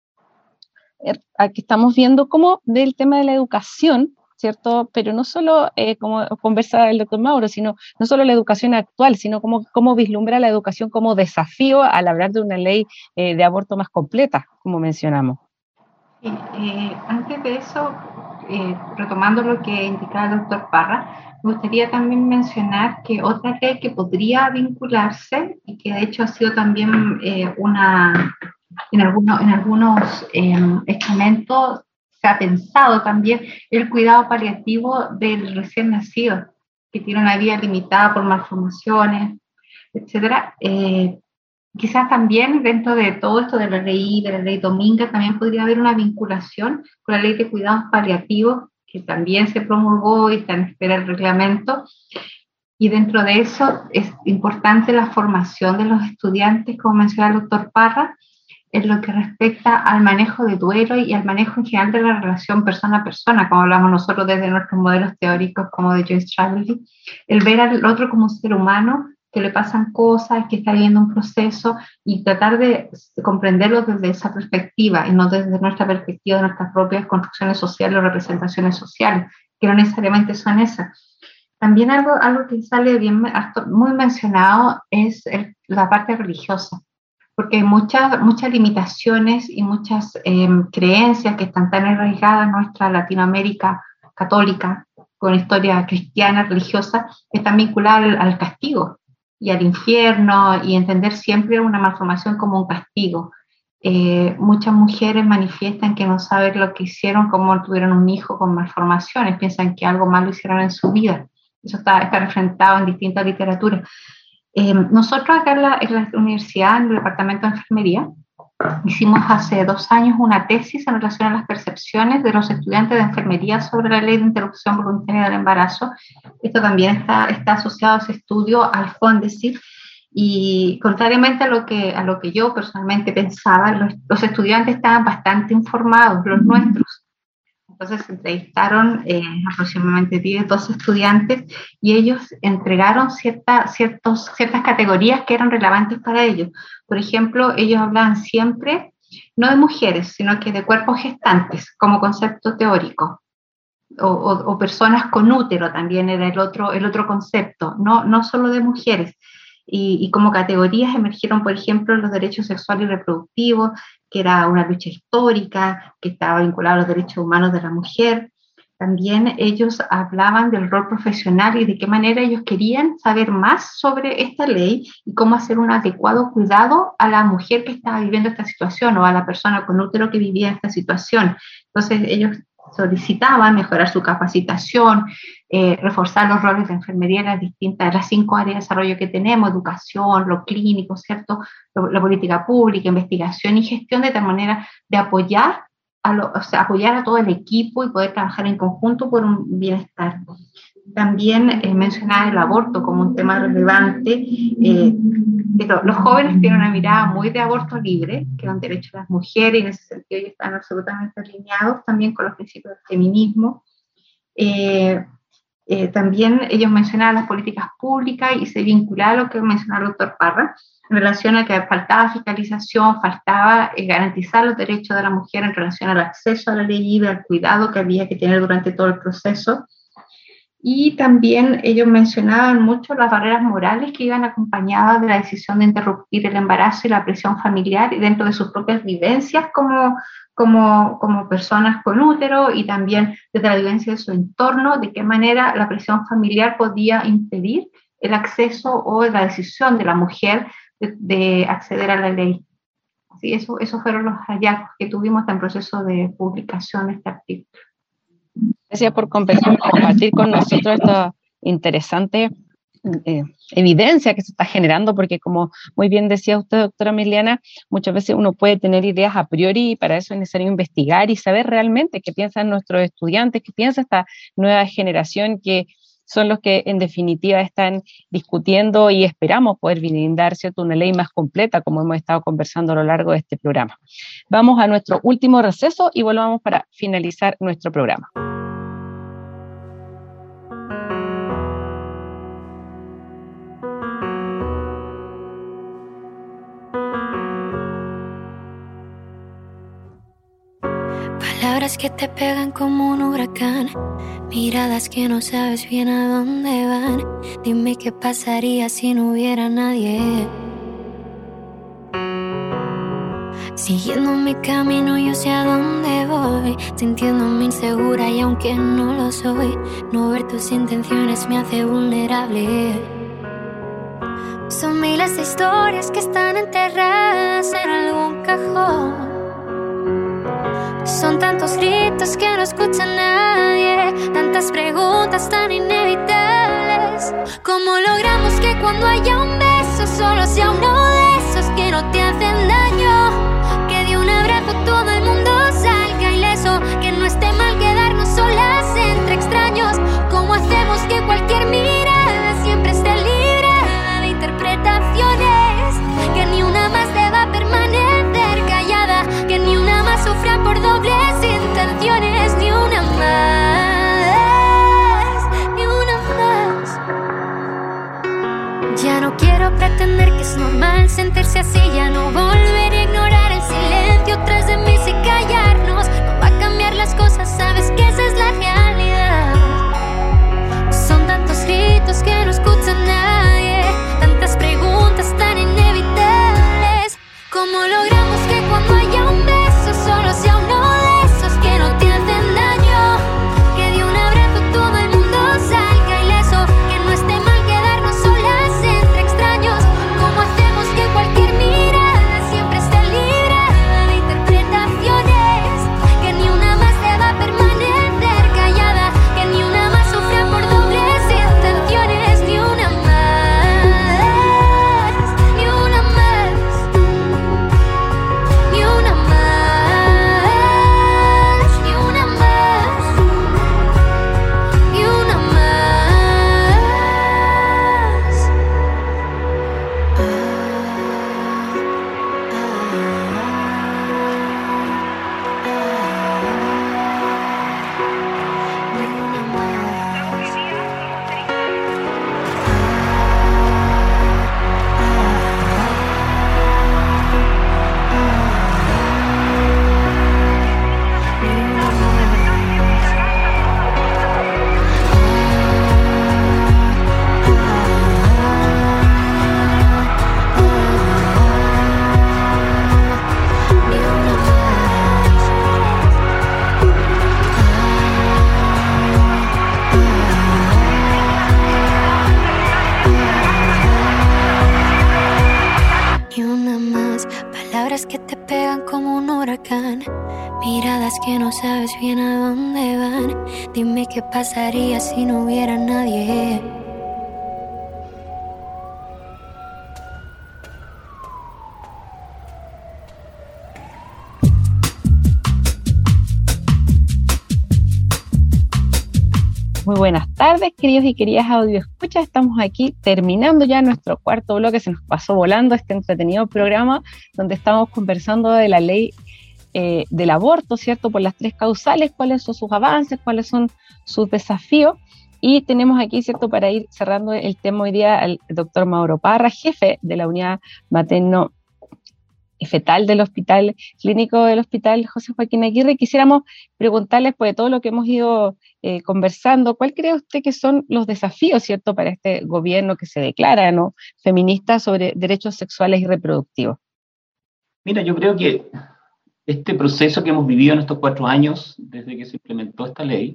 aquí estamos viendo cómo del tema de la educación, ¿cierto? Pero no solo, como conversa el doctor Mauro, sino no solo la educación actual, sino cómo vislumbra la educación como desafío al hablar de una ley de aborto más completa, como mencionamos. Sí, antes de eso, retomando lo que indicaba el doctor Parra, me gustaría también mencionar que otra ley que podría vincularse y que de hecho ha sido también en algunos estamentos se ha pensado también el cuidado paliativo del recién nacido, que tiene una vida limitada por malformaciones, etcétera. Quizás también dentro de todo esto de la ley Dominga también podría haber una vinculación con la ley de cuidados paliativos, que también se promulgó y está en espera el reglamento. Y dentro de eso es importante la formación de los estudiantes, como mencionaba el doctor Parra, en lo que respecta al manejo de duelo y al manejo en general de la relación persona a persona, como hablamos nosotros desde nuestros modelos teóricos como de Joyce Traley, el ver al otro como un ser humano que le pasan cosas, que está viviendo un proceso, y tratar de comprenderlo desde esa perspectiva y no desde nuestra perspectiva de nuestras propias construcciones sociales o representaciones sociales, que no necesariamente son esas. También algo que sale muy mencionado es la parte religiosa, porque hay muchas limitaciones y muchas creencias que están tan arraigadas en nuestra Latinoamérica católica, con historia cristiana, religiosa, que están vinculadas al castigo y al infierno, y entender siempre una malformación como un castigo. Muchas mujeres manifiestan que no saben lo que hicieron, cómo tuvieron un hijo con malformaciones, piensan que algo malo hicieron en su vida. Eso está representado en distintas literaturas. Nosotros acá en la universidad, en el departamento de enfermería, hicimos hace 2 años una tesis en relación a las percepciones de los estudiantes de enfermería sobre la ley de interrupción voluntaria del embarazo. Esto también está asociado a ese estudio al FONDESIF, y contrariamente a lo que yo personalmente pensaba, los estudiantes estaban bastante informados, los nuestros. Entonces se entrevistaron aproximadamente 10, 12 estudiantes, y ellos entregaron ciertas categorías que eran relevantes para ellos. Por ejemplo, ellos hablaban siempre, no de mujeres, sino que de cuerpos gestantes como concepto teórico, o personas con útero también era el otro concepto, no solo de mujeres. Y como categorías emergieron, por ejemplo, los derechos sexuales y reproductivos, que era una lucha histórica, que estaba vinculada a los derechos humanos de la mujer. También ellos hablaban del rol profesional y de qué manera ellos querían saber más sobre esta ley y cómo hacer un adecuado cuidado a la mujer que estaba viviendo esta situación, o a la persona con útero que vivía esta situación. Entonces ellos solicitaban mejorar su capacitación, reforzar los roles de enfermería en las 5 áreas de desarrollo que tenemos: educación, lo clínico, ¿cierto?, la política pública, investigación y gestión, de tal manera de apoyar a todo el equipo y poder trabajar en conjunto por un bienestar. También mencionaba el aborto como un tema relevante. Los jóvenes tienen una mirada muy de aborto libre, que es un derecho de las mujeres, y en ese sentido ellos están absolutamente alineados también con los principios del feminismo. También ellos mencionaban las políticas públicas y se vinculaba a lo que mencionaba el doctor Parra, en relación a que faltaba fiscalización, faltaba garantizar los derechos de la mujer en relación al acceso a la ley libre, al cuidado que había que tener durante todo el proceso. Y también ellos mencionaban mucho las barreras morales que iban acompañadas de la decisión de interrumpir el embarazo y la presión familiar, y dentro de sus propias vivencias como personas con útero, y también desde la vivencia de su entorno, de qué manera la presión familiar podía impedir el acceso o la decisión de la mujer de acceder a la ley. Así, esos fueron los hallazgos que tuvimos en proceso de publicación de este artículo. Gracias por compartir con nosotros esta interesante evidencia que se está generando, porque como muy bien decía usted, doctora Emiliana, muchas veces uno puede tener ideas a priori, y para eso es necesario investigar y saber realmente qué piensan nuestros estudiantes, qué piensa esta nueva generación, que son los que en definitiva están discutiendo, y esperamos poder brindar, ¿cierto?, una ley más completa, como hemos estado conversando a lo largo de este programa. Vamos a nuestro último receso y volvamos para finalizar nuestro programa. Palabras que te pegan como un huracán, miradas que no sabes bien a dónde van. Dime qué pasaría si no hubiera nadie. Siguiendo mi camino yo sé a dónde voy, sintiéndome insegura y aunque no lo soy, no ver tus intenciones me hace vulnerable. Son miles de historias que están enterradas en algún cajón. Son tantos gritos que no escucha nadie, tantas preguntas tan inevitables. ¿Cómo logramos que cuando haya un beso solo sea uno de esos que no te hacen daño? Que de un abrazo todo el mundo salga ileso, que no esté mal quedarnos solas entre extraños. ¿Cómo hacemos que cualquier mirada siempre esté libre de interpretaciones? Que ni una más deba permanecer callada, que ni una más sufra por dobles intenciones, ni una más. Ya no quiero pretender que es normal sentirse así, ya no volveré a ignorar el silencio tras de mí. Si callarnos no va a cambiar las cosas, sabes que esa es la realidad. Son tantos gritos que no escucha nadie, tantas preguntas tan inevitables. que no sabes bien a dónde van. Dime qué pasaría si no hubiera nadie. Muy buenas tardes, queridos y queridas audioescuchas. Estamos aquí terminando ya nuestro cuarto bloque. Se nos pasó volando este entretenido programa donde estamos conversando de la ley del aborto, ¿cierto? Por las 3 causales, cuáles son sus avances, cuáles son sus desafíos. Y tenemos aquí, ¿cierto?, para ir cerrando el tema hoy día, al doctor Mauro Parra, jefe de la unidad materno fetal del Hospital Clínico del Hospital José Joaquín Aguirre. Quisiéramos preguntarles, pues, de todo lo que hemos ido conversando, ¿cuál cree usted que son los desafíos, cierto, para este gobierno que se declara, ¿no?, feminista sobre derechos sexuales y reproductivos? Mira, yo creo que este proceso que hemos vivido en estos 4 años, desde que se implementó esta ley,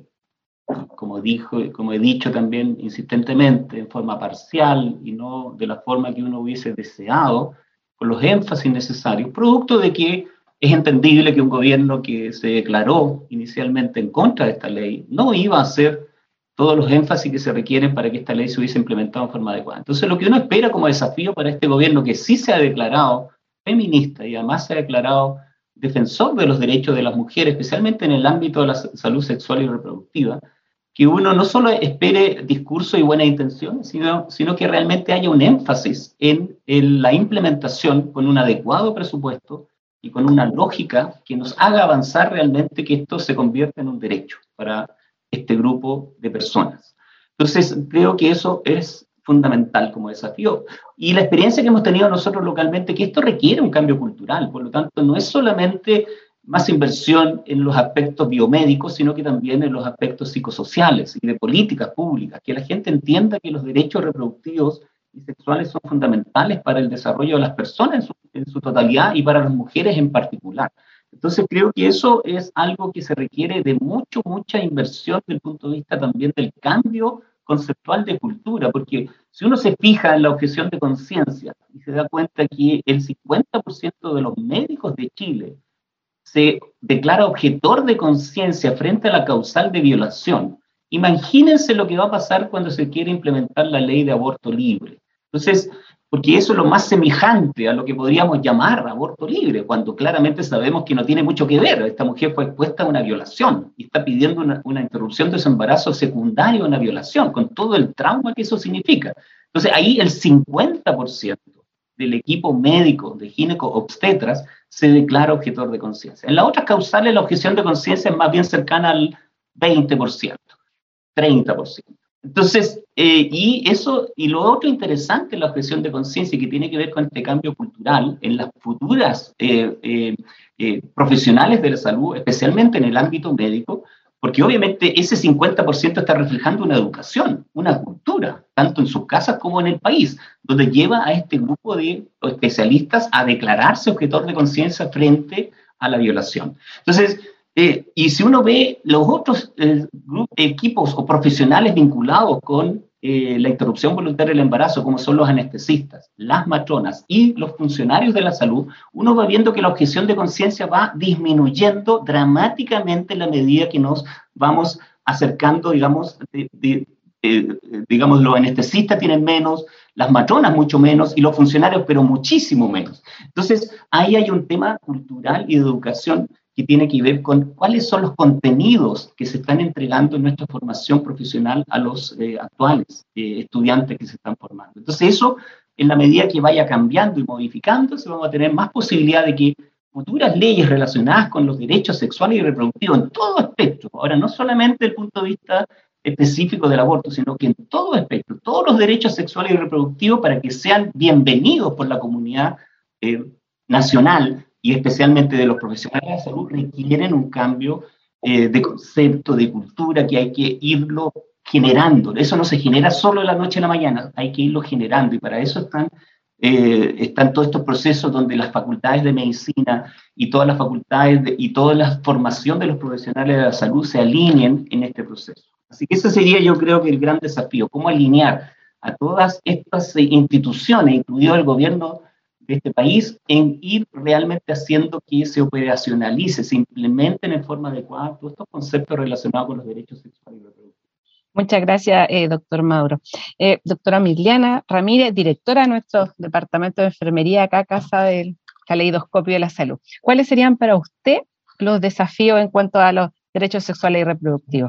como he dicho también insistentemente, en forma parcial y no de la forma que uno hubiese deseado, con los énfasis necesarios, producto de que es entendible que un gobierno que se declaró inicialmente en contra de esta ley no iba a hacer todos los énfasis que se requieren para que esta ley se hubiese implementado en forma adecuada. Entonces, lo que uno espera como desafío para este gobierno, que sí se ha declarado feminista y además se ha declarado defensor de los derechos de las mujeres, especialmente en el ámbito de la salud sexual y reproductiva, que uno no solo espere discurso y buenas intenciones, sino que realmente haya un énfasis en la implementación con un adecuado presupuesto y con una lógica que nos haga avanzar realmente que esto se convierta en un derecho para este grupo de personas. Entonces, creo que eso es fundamental como desafío. Y la experiencia que hemos tenido nosotros localmente, que esto requiere un cambio cultural, por lo tanto, no es solamente más inversión en los aspectos biomédicos, sino que también en los aspectos psicosociales y de políticas públicas, que la gente entienda que los derechos reproductivos y sexuales son fundamentales para el desarrollo de las personas en su totalidad y para las mujeres en particular. Entonces creo que eso es algo que se requiere de mucha inversión desde el punto de vista también del cambio conceptual de cultura, porque si uno se fija en la objeción de conciencia y se da cuenta que el 50% de los médicos de Chile se declara objetor de conciencia frente a la causal de violación, imagínense lo que va a pasar cuando se quiere implementar la ley de aborto libre. Entonces, porque eso es lo más semejante a lo que podríamos llamar aborto libre, cuando claramente sabemos que no tiene mucho que ver. Esta mujer fue expuesta a una violación y está pidiendo una interrupción de su embarazo secundario a una violación, con todo el trauma que eso significa. Entonces, ahí el 50% del equipo médico de gineco-obstetras se declara objetor de conciencia. En las otras causales, la objeción de conciencia es más bien cercana al 20%, 30%. Entonces, y lo otro interesante en la objeción de conciencia, que tiene que ver con este cambio cultural en las futuras profesionales de la salud, especialmente en el ámbito médico, porque obviamente ese 50% está reflejando una educación, una cultura, tanto en sus casas como en el país, donde lleva a este grupo de especialistas a declararse objetor de conciencia frente a la violación. Entonces, y si uno ve los otros equipos o profesionales vinculados con la interrupción voluntaria del embarazo, como son los anestesistas, las matronas y los funcionarios de la salud, uno va viendo que la objeción de conciencia va disminuyendo dramáticamente en la medida que nos vamos acercando, digamos, digamos, los anestesistas tienen menos, las matronas mucho menos y los funcionarios pero muchísimo menos. Entonces, ahí hay un tema cultural y de educación que tiene que ver con cuáles son los contenidos que se están entregando en nuestra formación profesional a los actuales estudiantes que se están formando. Entonces eso, en la medida que vaya cambiando y modificándose, vamos a tener más posibilidad de que futuras leyes relacionadas con los derechos sexuales y reproductivos en todo aspecto, ahora no solamente desde el punto de vista específico del aborto, sino que en todo aspecto, todos los derechos sexuales y reproductivos, para que sean bienvenidos por la comunidad nacional, y especialmente de los profesionales de la salud, requieren un cambio de concepto, de cultura, que hay que irlo generando. Eso no se genera solo de la noche a la mañana, hay que irlo generando, y para eso están todos estos procesos donde las facultades de medicina y todas las facultades y toda la formación de los profesionales de la salud se alineen en este proceso. Así que ese sería, yo creo, que el gran desafío, cómo alinear a todas estas instituciones, incluido el gobierno de este país en ir realmente haciendo que se operacionalice, se implementen en forma adecuada todos estos conceptos relacionados con los derechos sexuales y reproductivos. Muchas gracias, doctor Mauro. Doctora Mirliana Ramírez, directora de nuestro Departamento de Enfermería, acá, Casa del Caleidoscopio de la Salud. ¿Cuáles serían para usted los desafíos en cuanto a los derechos sexuales y reproductivos?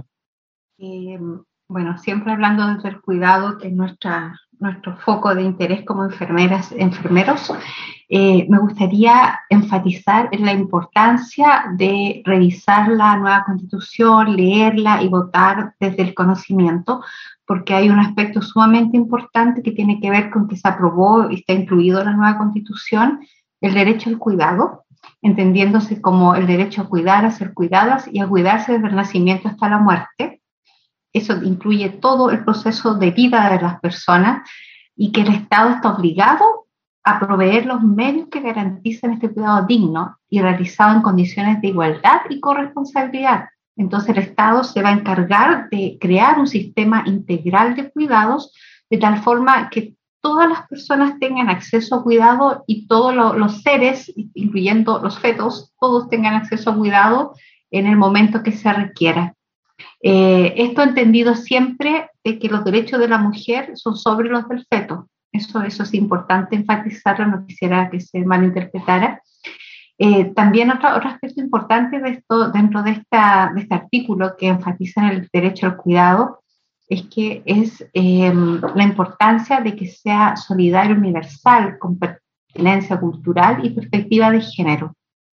Bueno, siempre hablando desde el cuidado, que es nuestro foco de interés como enfermeras, enfermeros, me gustaría enfatizar en la importancia de revisar la nueva Constitución, leerla y votar desde el conocimiento, porque hay un aspecto sumamente importante que tiene que ver con que se aprobó y está incluido en la nueva Constitución, el derecho al cuidado, entendiéndose como el derecho a cuidar, a ser cuidadas y a cuidarse desde el nacimiento hasta la muerte. Eso incluye todo el proceso de vida de las personas y que el Estado está obligado a proveer los medios que garanticen este cuidado digno y realizado en condiciones de igualdad y corresponsabilidad. Entonces el Estado se va a encargar de crear un sistema integral de cuidados de tal forma que todas las personas tengan acceso a cuidado y todos los seres, incluyendo los fetos, todos tengan acceso a cuidado en el momento que se requiera. Esto entendido siempre de que los derechos de la mujer son sobre los del feto. Eso es importante enfatizarlo, no quisiera que se malinterpretara. También otro aspecto importante de esto, dentro de este artículo que enfatiza en el derecho al cuidado, es que es la importancia de que sea solidario, universal, con pertinencia cultural y perspectiva de género.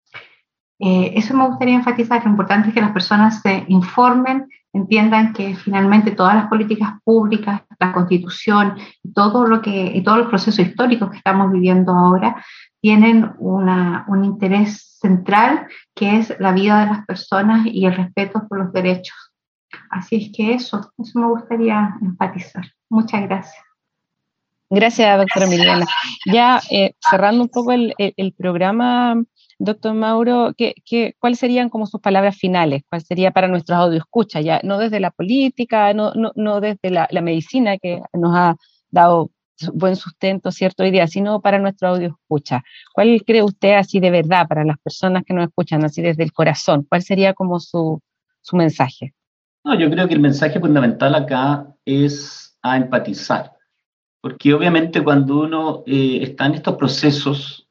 Eso me gustaría enfatizar, lo importante es que las personas se informen, entiendan que finalmente todas las políticas públicas, la Constitución y todos los procesos históricos que estamos viviendo ahora tienen un interés central que es la vida de las personas y el respeto por los derechos. Así es que eso me gustaría enfatizar. Muchas gracias. Gracias, doctora Mirliana. Ya cerrando un poco el programa, doctor Mauro, ¿cuáles serían como sus palabras finales? ¿Cuál sería para nuestros audioescuchas? Ya no desde la política, no desde la medicina que nos ha dado buen sustento, ¿cierto? Hoy día, sino para nuestros audioescuchas. ¿Cuál cree usted así de verdad para las personas que nos escuchan así desde el corazón? ¿Cuál sería como su mensaje? No, yo creo que el mensaje fundamental acá es a empatizar, porque obviamente cuando uno está en estos procesos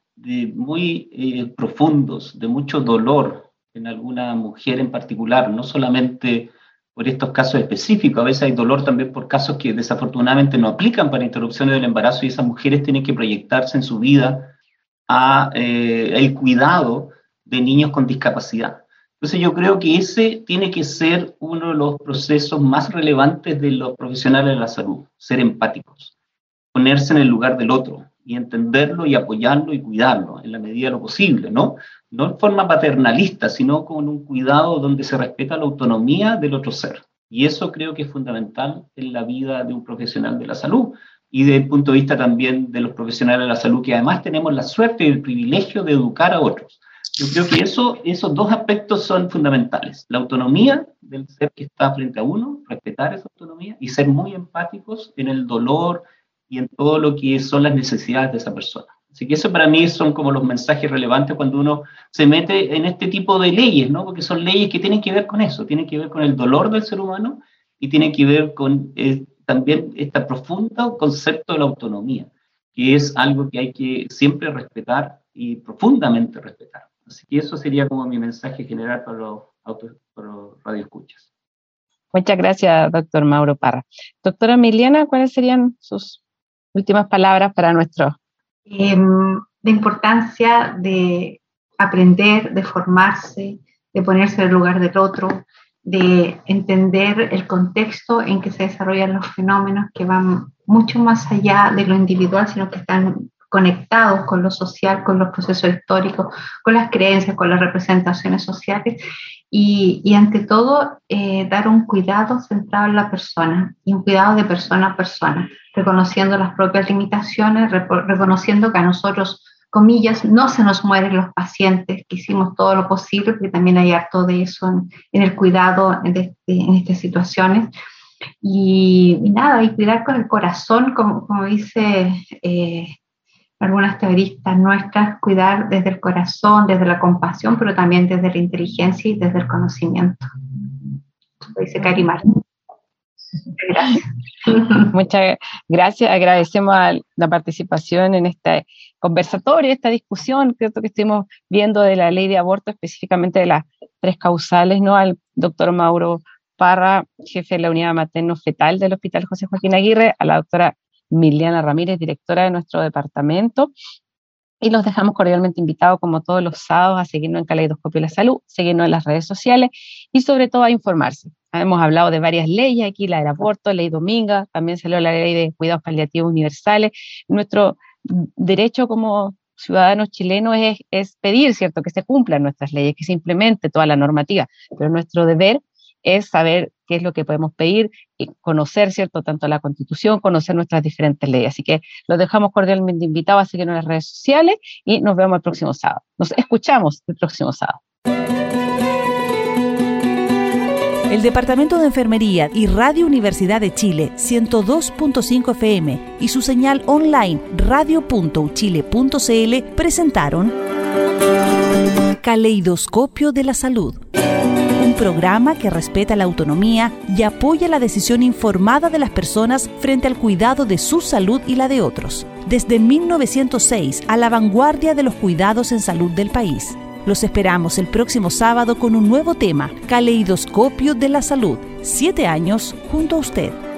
muy profundos, de mucho dolor en alguna mujer en particular, no solamente por estos casos específicos, a veces hay dolor también por casos que desafortunadamente no aplican para interrupciones del embarazo y esas mujeres tienen que proyectarse en su vida a el cuidado de niños con discapacidad. Entonces yo creo que ese tiene que ser uno de los procesos más relevantes de los profesionales de la salud, ser empáticos, ponerse en el lugar del otro y entenderlo y apoyarlo y cuidarlo en la medida de lo posible, ¿no? No en forma paternalista, sino con un cuidado donde se respeta la autonomía del otro ser. Y eso creo que es fundamental en la vida de un profesional de la salud y desde el punto de vista también de los profesionales de la salud, que además tenemos la suerte y el privilegio de educar a otros. Yo creo que esos dos aspectos son fundamentales. La autonomía del ser que está frente a uno, respetar esa autonomía y ser muy empáticos en el dolor y en todo lo que son las necesidades de esa persona. Así que eso para mí son como los mensajes relevantes cuando uno se mete en este tipo de leyes, ¿no? Porque son leyes que tienen que ver con eso, tienen que ver con el dolor del ser humano y tienen que ver con también este profundo concepto de la autonomía, que es algo que hay que siempre respetar y profundamente respetar. Así que eso sería como mi mensaje general para los radioescuchas. Muchas gracias, doctor Mauro Parra. Doctora Mirliana, ¿cuáles serían sus últimas palabras para nuestro? La importancia de aprender, de formarse, de ponerse en el lugar del otro, de entender el contexto en que se desarrollan los fenómenos que van mucho más allá de lo individual, sino que están conectados con lo social, con los procesos históricos, con las creencias, con las representaciones sociales y ante todo dar un cuidado centrado en la persona y un cuidado de persona a persona, reconociendo las propias limitaciones, reconociendo que a nosotros, comillas, no se nos mueren los pacientes, que hicimos todo lo posible, porque también hay harto de eso en el cuidado en estas situaciones. Y nada, y cuidar con el corazón, como dice algunas teoristas nuestras, cuidar desde el corazón, desde la compasión, pero también desde la inteligencia y desde el conocimiento. Lo dice Cari Martin. Gracias. Muchas gracias. Agradecemos a la participación en este conversatorio, esta discusión que estuvimos viendo de la ley de aborto, específicamente de las 3 causales, ¿no? Al doctor Mauro Parra, jefe de la unidad materno-fetal del Hospital José Joaquín Aguirre, a la doctora Miliana Ramírez, directora de nuestro departamento. Y los dejamos cordialmente invitados, como todos los sábados, a seguirnos en Caleidoscopio de la Salud, seguirnos en las redes sociales y sobre todo a informarse. Hemos hablado de varias leyes aquí, la del aborto, ley Dominga, también salió la ley de cuidados paliativos universales. Nuestro derecho como ciudadanos chilenos es pedir, ¿cierto?, que se cumplan nuestras leyes, que se implemente toda la normativa, pero nuestro deber es saber qué es lo que podemos pedir y conocer, ¿cierto?, tanto la Constitución, conocer nuestras diferentes leyes. Así que los dejamos cordialmente invitados a seguirnos en las redes sociales y nos vemos el próximo sábado. Nos escuchamos el próximo sábado. El Departamento de Enfermería y Radio Universidad de Chile 102.5 FM y su señal online radio.uchile.cl presentaron Caleidoscopio de la Salud, un programa que respeta la autonomía y apoya la decisión informada de las personas frente al cuidado de su salud y la de otros. Desde 1906, a la vanguardia de los cuidados en salud del país. Los esperamos el próximo sábado con un nuevo tema, Caleidoscopio de la Salud. 7 años junto a usted.